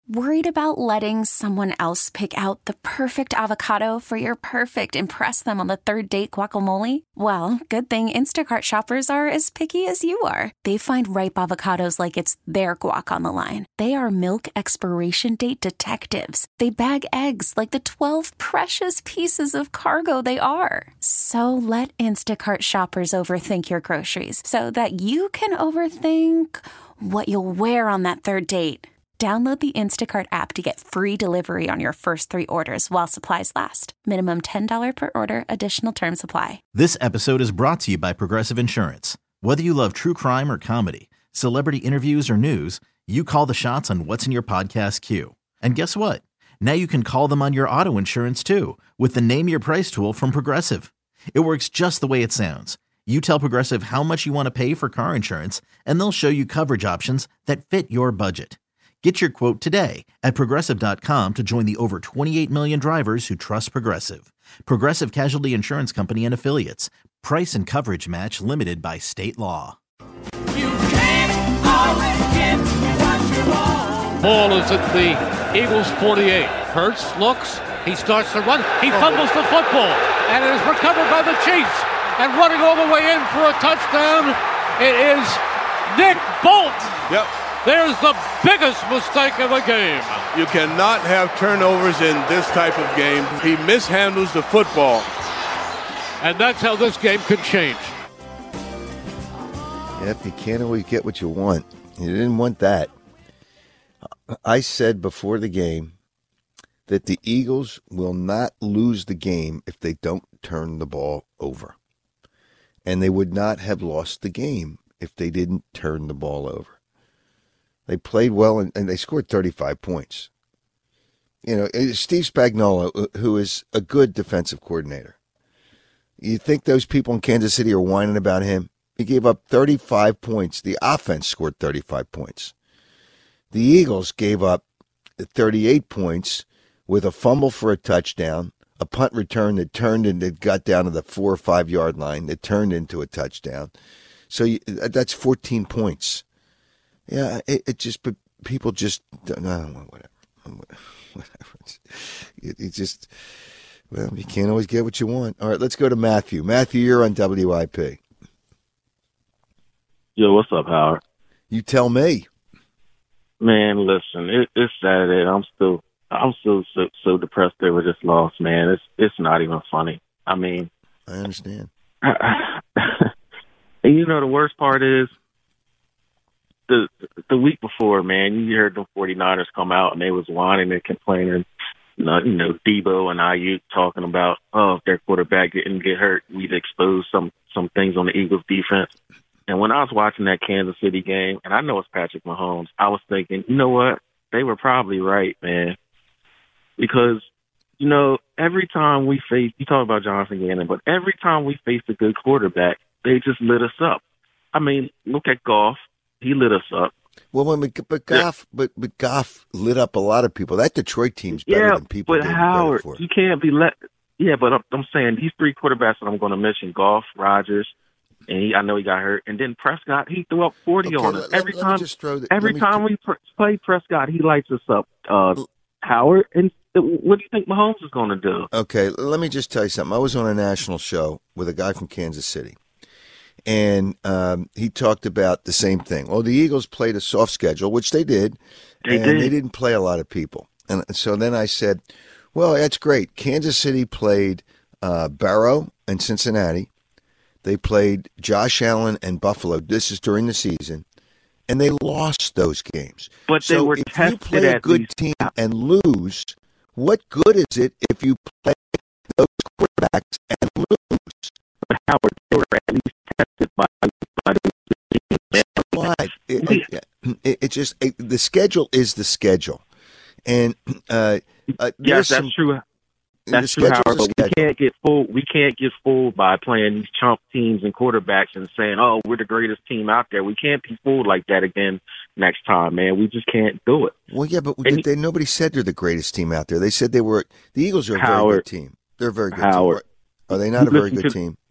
Worried about letting someone else pick out the perfect avocado for your perfect impress them on the third date guacamole? Well, good thing Instacart shoppers are as picky as you are. They find ripe avocados like it's their guac on the line. They are milk expiration date detectives. They bag eggs like the 12 precious pieces of cargo they are. So let Instacart shoppers overthink your groceries so that you can overthink what you'll wear on that third date. Download the Instacart app to get free delivery on your first 3 orders while supplies last. Minimum $10 per order. Additional terms apply. This episode is brought to you by Progressive Insurance. Whether you love true crime or comedy, celebrity interviews or news, you call the shots on what's in your podcast queue. And guess what? Now you can call them on your auto insurance too with the Name Your Price tool from Progressive. It works just the way it sounds. You tell Progressive how much you want to pay for car insurance, and they'll show you coverage options that fit your budget. Get your quote today at Progressive.com to join the over 28 million drivers who trust Progressive. Progressive Casualty Insurance Company and Affiliates. Price and coverage match limited by state law. You can't always get what you want. Ball is at the Eagles 48. Hurts looks. He starts to run. He fumbles the football. And it is recovered by the Chiefs. And running all the way in for a touchdown, it is Nick Bolton. Yep. There's the biggest mistake of the game. You cannot have turnovers in this type of game. He mishandles the football. And that's how this game could change. Yep, you can't always get what you want. You didn't want that. I said before the game that the Eagles will not lose the game if they don't turn the ball over. And they would not have lost the game if they didn't turn the ball over. They played well, and they scored 35 points. You know, Steve Spagnuolo, who is a good defensive coordinator. You think those people in Kansas City are whining about him? He gave up 35 points. The offense scored 35 points. The Eagles gave up 38 points with a fumble for a touchdown, a punt return that turned and it got down to the 4 or 5 yard line that turned into a touchdown. So that's 14 points. Yeah, it just, but people just don't know, whatever. It just, well, you can't always get what you want. All right, let's go to Matthew. Matthew, you're on WIP. Yo, what's up, Howard? You tell me. Man, listen, it's Saturday, and I'm still so depressed over this loss, man. It's not even funny. I mean, I understand. And you know, the worst part is, the week before, man, you heard the 49ers come out and they was whining and complaining. You know, Debo and Ayuk talking about, if their quarterback didn't get hurt, we'd expose some things on the Eagles defense. And when I was watching that Kansas City game, and I know it's Patrick Mahomes, I was thinking, you know what? They were probably right, man. Because, you know, every time we face, you talk about Jonathan Gannon, but every time we face a good quarterback, they just lit us up. I mean, look at Goff. He lit us up. Well, but Goff lit up a lot of people. That Detroit team's better than people but give Howard, credit for. You can't be let. Yeah, but I'm saying these 3 quarterbacks that I'm going to mention: Goff, Rodgers, and I know he got hurt, and then Prescott. He threw up 40 on us every time. Every time we play Prescott, he lights us up. Howard, and what do you think Mahomes is going to do? Okay, let me just tell you something. I was on a national show with a guy from Kansas City. And he talked about the same thing. Well, the Eagles played a soft schedule, which they did, and they didn't play a lot of people. And so then I said, well, that's great. Kansas City played Barrow and Cincinnati. They played Josh Allen and Buffalo. This is during the season. And they lost those games. But they were if tested you play a good team and lose, what good is it if you play those quarterbacks and lose? But Howard, they were at least tested by the Why? It just the schedule is the schedule, and yes, that's true. That's true, Howard. But we can't get fooled. We can't get fooled by playing these chump teams and quarterbacks and saying, "Oh, we're the greatest team out there." We can't be fooled like that again next time, man. We just can't do it. Well, yeah, but nobody said they're the greatest team out there. They said they were. The Eagles are a very good team. They're a very good team. Are they not a very good team?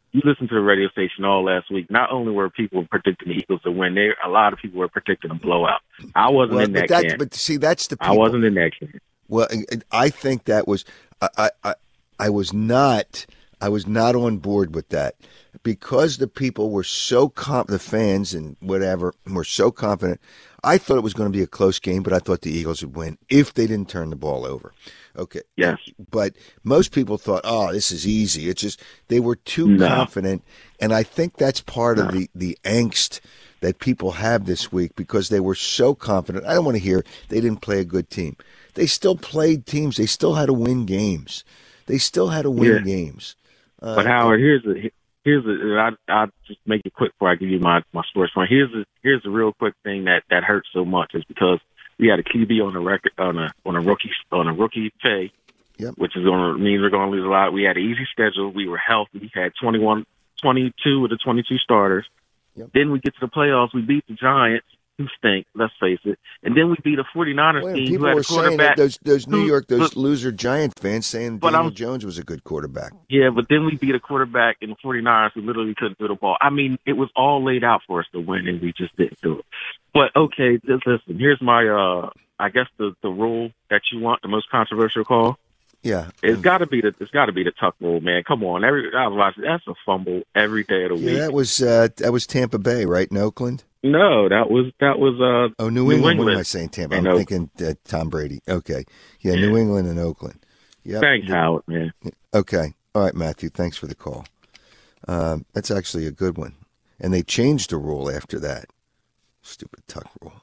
you listened to the radio station all last week. Not only were people predicting the Eagles to win, a lot of people were predicting a blowout. I wasn't in that camp. But see, that's the people. I wasn't in that camp. Well, I think that was I was not on board with that because the people were so the fans and whatever were so confident. I thought it was going to be a close game, but I thought the Eagles would win if they didn't turn the ball over. Okay. Yes. But most people thought, oh, this is easy. It's just they were too confident, and I think that's part of the angst that people have this week because they were so confident. I don't want to hear they didn't play a good team. They still played teams. They still had to win games. Games. But Howard, I'll just make it quick before I give you my sports point. Here's the real quick thing that hurts so much is because we had a QB on the record on a rookie pay, which is means we're going to lose a lot. We had an easy schedule. We were healthy. We had 22 of the 22 starters. Yep. Then we get to the playoffs. We beat the Giants, who stink, let's face it. And then we beat a 49ers team who had a quarterback. Those New York, loser Giant fans saying Daniel Jones was a good quarterback. Yeah, but then we beat a quarterback in the 49ers who literally couldn't throw the ball. I mean, it was all laid out for us to win, and we just didn't do it. But, okay, listen, here's my, I guess the rule that you want, the most controversial call. Yeah, it's got to be the Tuck rule, man. Come on, I was watching. That's a fumble every day of the week. That was Tampa Bay, right? In Oakland. No, that was New England. What am I saying? Tampa. I'm thinking Tom Brady. Okay, yeah, New England and Oakland. Yep. Thanks, Howard, man. Okay, all right, Matthew. Thanks for the call. That's actually a good one, and they changed the rule after that. Stupid Tuck rule.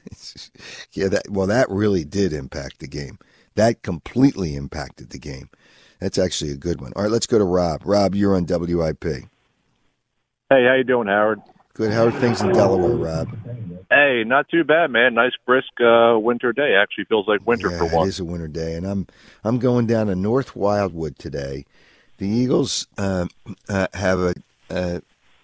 That really did impact the game. That completely impacted the game. That's actually a good one. All right, let's go to Rob. Rob, you're on WIP. Hey, how you doing, Howard? Good. How are things in Delaware, Rob? Hey, not too bad, man. Nice, brisk winter day. Actually feels like winter for once. It is a winter day, and I'm going down to North Wildwood today. The Eagles have an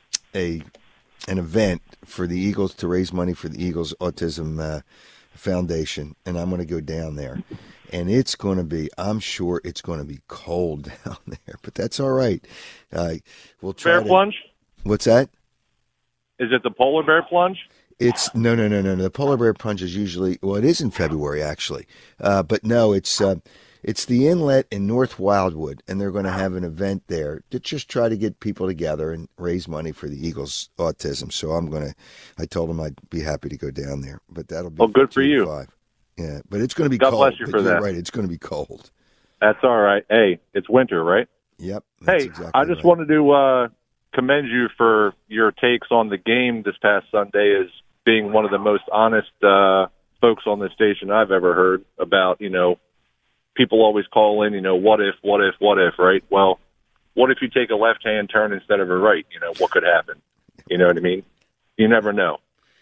event for the Eagles to raise money for the Eagles Autism Foundation, and I'm going to go down there. And it's going to be, I'm sure it's going to be cold down there, but that's all right. We'll try Bear plunge? What's that? Is it the polar bear plunge? It's no. The polar bear plunge is usually, it is in February actually. But no, it's the inlet in North Wildwood, and they're going to have an event there to just try to get people together and raise money for the Eagles Autism. So I told them I'd be happy to go down there, but that'll be good for you. 5. Yeah, but it's going to be God cold. God bless you for that. Right, it's going to be cold. That's all right. Hey, it's winter, right? Yep. Hey, exactly I just wanted to commend you for your takes on the game this past Sunday as being one of the most honest folks on this station I've ever heard about, people always call in, what if, right? Well, what if you take a left-hand turn instead of a right? What could happen? You know what I mean? You never know.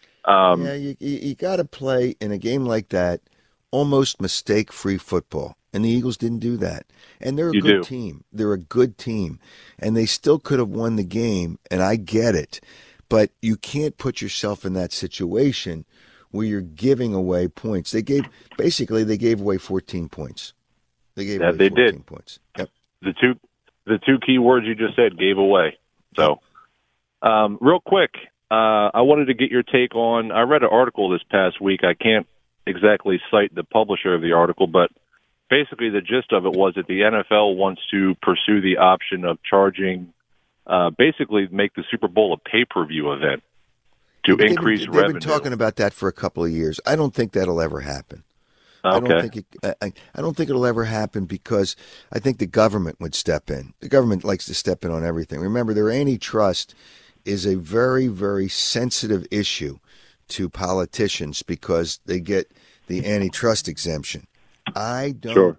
You got to play in a game like that almost mistake-free football, and the Eagles didn't do that. And they're a good team. They're a good team, and they still could have won the game, and I get it. But you can't put yourself in that situation where you're giving away points. They gave away 14 points. They gave away 14 points. Yep. The two key words you just said, gave away. So, real quick, I wanted to get your take on, I read an article this past week. I can't exactly cite the publisher of the article, but basically the gist of it was that the NFL wants to pursue the option of charging, basically make the Super Bowl a pay-per-view event to increase revenue. They've been talking about that for a couple of years. I don't think that'll ever happen. Okay. I don't think it'll ever happen because I think the government would step in. The government likes to step in on everything. Remember, their antitrust is a very, very sensitive issue to politicians because they get the antitrust exemption. I think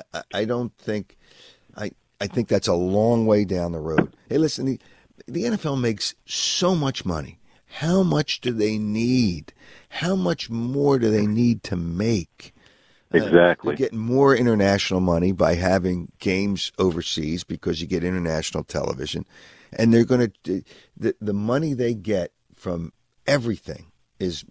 that's a long way down the road. Hey, listen, the NFL makes so much money. How much do they need? How much more do they need to make? Exactly. They're getting more international money by having games overseas because you get international television. And they're going to the money they get from everything is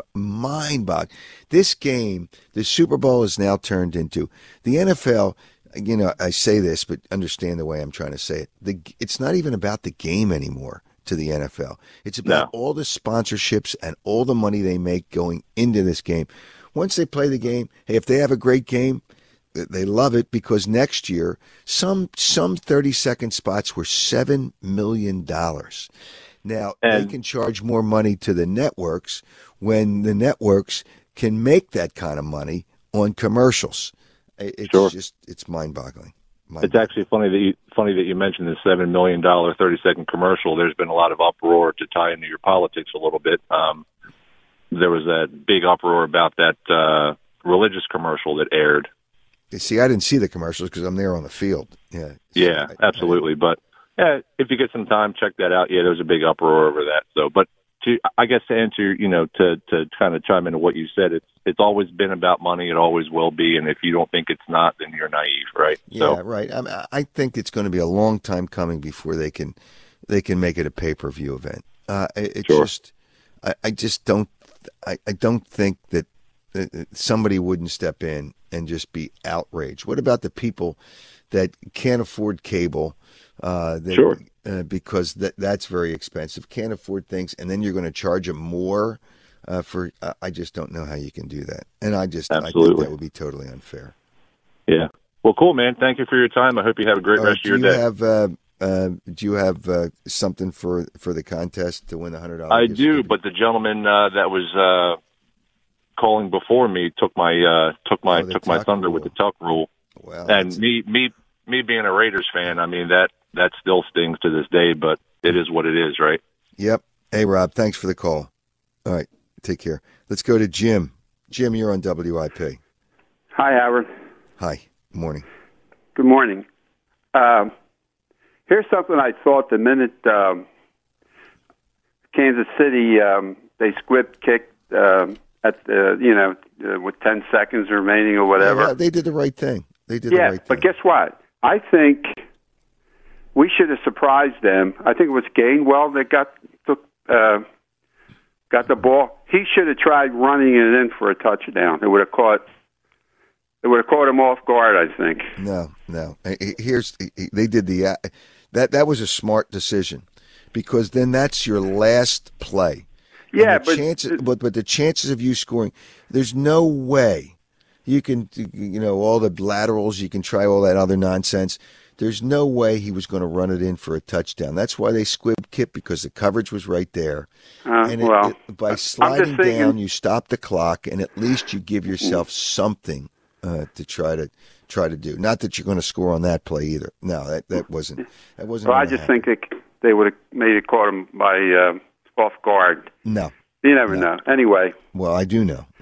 mind-boggling. This game, the Super Bowl, is now turned into the NFL. I say this, but understand the way I'm trying to say it. It's not even about the game anymore to the NFL. It's about all the sponsorships and all the money they make going into this game. Once they play the game, hey, if they have a great game, they love it because next year, some 30-second spots were $7 million. Now, they can charge more money to the networks when the networks can make that kind of money on commercials. It's mind-boggling. It's actually funny that you mentioned the $7 million 30-second commercial. There's been a lot of uproar to tie into your politics a little bit. There was that big uproar about that religious commercial that aired. You see, I didn't see the commercials because I'm there on the field. Yeah, absolutely. But if you get some time, check that out. Yeah, there was a big uproar over that. So, but I guess to answer, to kind of chime into what you said, it's always been about money. It always will be. And if you don't think it's not, then you're naive, right? Yeah, right. I think it's going to be a long time coming before they can make it a pay-per-view event. I just don't think that somebody wouldn't step in and just be outraged. What about the people that can't afford cable? Because that's very expensive, can't afford things, and then you're going to charge them more for. I just don't know how you can do that, and I think that would be totally unfair. Yeah. Well, cool, man. Thank you for your time. I hope you have a great rest of your day. Do you have something for the contest to win the $100? I do, but the gentleman that was calling before me took my thunder with the tuck rule. Well, and me being a Raiders fan, I mean that still stings to this day, but it is what it is, right? Yep. Hey, Rob, thanks for the call. All right, take care. Let's go to Jim. Jim, you're on WIP. Hi, Howard. Hi. Good morning. Good morning. Here's something I thought the minute Kansas City they squib kicked with 10 seconds remaining or whatever. Yeah, they did the right thing. The right thing. But guess what? I think we should have surprised them. I think it was Gainwell that got the ball. He should have tried running it in for a touchdown. It would have caught him off guard, I think. No. They did that was a smart decision because then that's your last play. Yeah, but the chances of you scoring, there's no way you can, all the laterals, you can try all that other nonsense. There's no way he was going to run it in for a touchdown. That's why they squib kicked because the coverage was right there. By sliding down, you stop the clock, and at least you give yourself something to try to do. Not that you're going to score on that play either. No, that wasn't. Well, I just think they would have maybe caught him by off guard. No. You never know. Anyway. Well, I do know.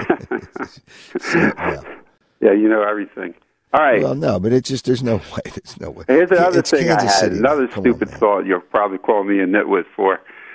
Yeah, you know everything. All right. Well, no, but it's just there's no way. Here's another thing Kansas I had. City, another stupid thought you'll probably call me a nitwit for.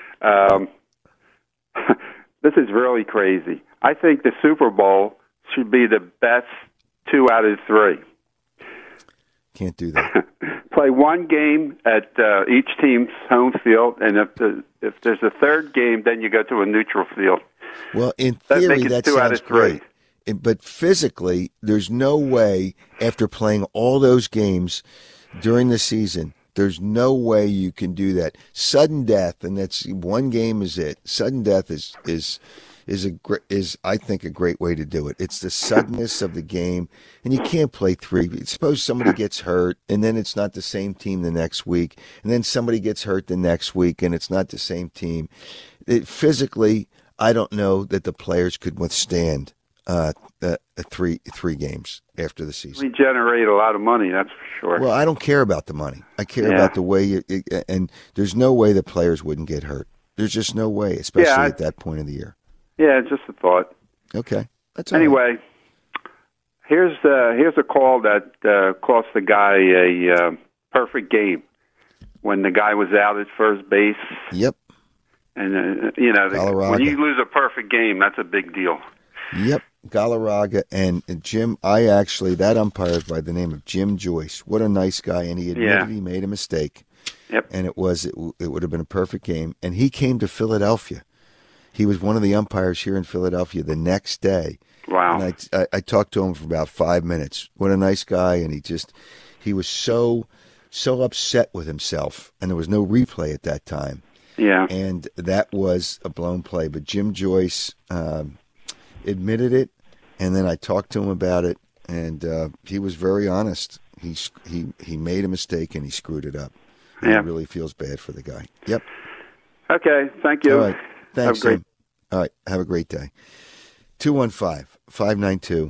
This is really crazy. I think the Super Bowl should be the best 2 out of 3. Can't do that. Play one game at each team's home field, and if there's a third game, then you go to a neutral field. Well, in theory, that sounds great. But physically, there's no way, after playing all those games during the season, there's no way you can do that. Sudden death, and that's one game is it. Sudden death is I think a great way to do it. It's the suddenness of the game, and you can't play 3. Suppose somebody gets hurt, and then it's not the same team the next week, and then somebody gets hurt the next week, and it's not the same team. Physically, I don't know that the players could withstand three games after the season. We generate a lot of money, that's for sure. Well, I don't care about the money. I care about the way and there's no way the players wouldn't get hurt. There's just no way, especially at that point of the year. Yeah, just a thought. Okay, that's all anyway. Right. Here's a call that cost the guy a perfect game when the guy was out at first base. Yep. And when you lose a perfect game, that's a big deal. Yep, Galarraga and Jim. That umpire is by the name of Jim Joyce. What a nice guy, and he admitted he made a mistake. Yep. And it would have been a perfect game. And he came to Philadelphia. He was one of the umpires here in Philadelphia the next day. Wow. And I talked to him for about 5 minutes. What a nice guy. And he was so upset with himself. And there was no replay at that time. Yeah. And that was a blown play. But Jim Joyce admitted it. And then I talked to him about it. And he was very honest. He made a mistake and he screwed it up. Yeah. He really feels bad for the guy. Yep. Okay. Thank you. All right. Thanks, Have a great... All right. Have a great day. 215-592-9494.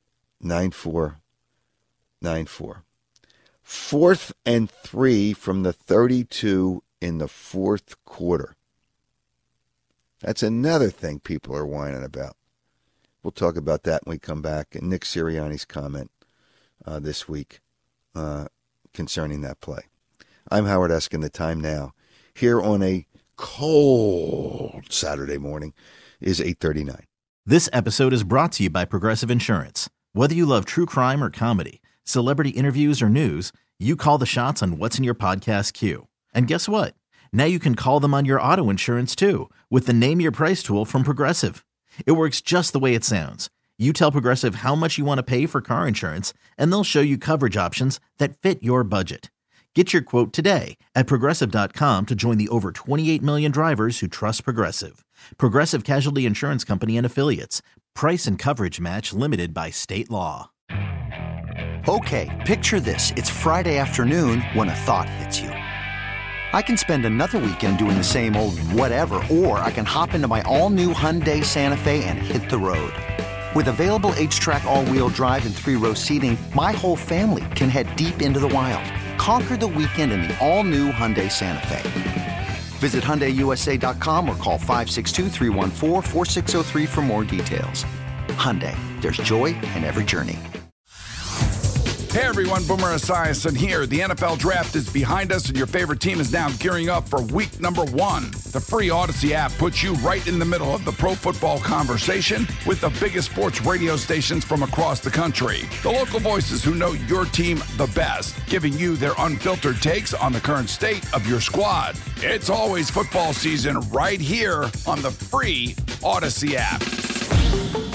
4th and 3 from the 32 in the fourth quarter. That's another thing people are whining about. We'll talk about that when we come back. And Nick Sirianni's comment this week concerning that play. I'm Howard Eskin. The time now, here on a cold Saturday morning, is 8:39. This episode is brought to you by Progressive Insurance. Whether you love true crime or comedy, celebrity interviews or news, you call the shots on what's in your podcast queue. And guess what? Now you can call them on your auto insurance too with the Name Your Price tool from Progressive. It works just the way it sounds. You tell Progressive how much you want to pay for car insurance, and they'll show you coverage options that fit your budget. Get your quote today at Progressive.com to join the over 28 million drivers who trust Progressive. Progressive Casualty Insurance Company and Affiliates. Price and coverage match limited by state law. Okay, picture this. It's Friday afternoon when a thought hits you. I can spend another weekend doing the same old whatever, or I can hop into my all-new Hyundai Santa Fe and hit the road. With available H-Track all-wheel drive and 3-row seating, my whole family can head deep into the wild. Conquer the weekend in the all-new Hyundai Santa Fe. Visit HyundaiUSA.com or call 562-314-4603 for more details. Hyundai, there's joy in every journey. Hey everyone, Boomer Esiason here. The NFL Draft is behind us and your favorite team is now gearing up for week number 1. The free Odyssey app puts you right in the middle of the pro football conversation with the biggest sports radio stations from across the country. The local voices who know your team the best, giving you their unfiltered takes on the current state of your squad. It's always football season right here on the free Odyssey app.